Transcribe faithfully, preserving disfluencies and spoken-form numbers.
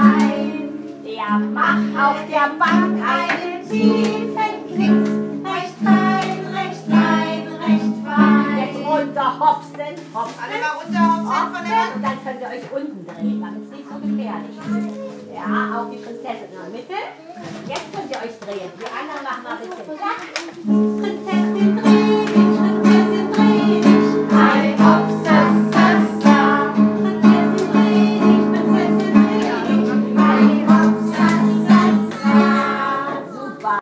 rein. Der macht auf der Bank einen tiefen Knicks. Recht rein, recht rein, recht rein. Jetzt runter hopsen, hopsen. Alle mal runter hopsen von der Wand. Und dann könnt ihr euch unten drehen, damit es nicht so gefährlich ist. Ja, auch die Prinzessin in der Mitte. Jetzt könnt ihr euch drehen. Die anderen machen mal ein bisschen Platz.